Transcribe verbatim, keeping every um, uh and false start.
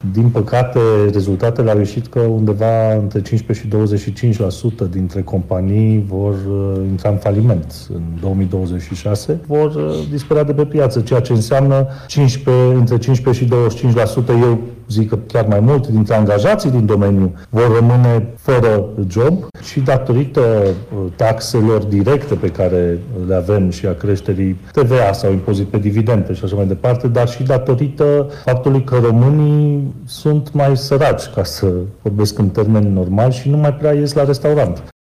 Din păcate, rezultatele au ieșit că undeva între cincisprezece și douăzeci și cinci la sută dintre companii vor intra în faliment în două mii douăzeci și șase, vor dispărea de pe piață, ceea ce înseamnă cincisprezece, între cincisprezece și douăzeci și cinci la sută, eu zic că chiar mai mult, dintre angajații din domeniu vor rămâne fără job și datorită taxelor directe pe care le avem și a creșterii T V A sau impozit pe dividende și așa mai departe, dar și datorită faptului că românii sunt mai săraci, ca să vorbesc în termeni normali, și nu mai prea ies la restaurant.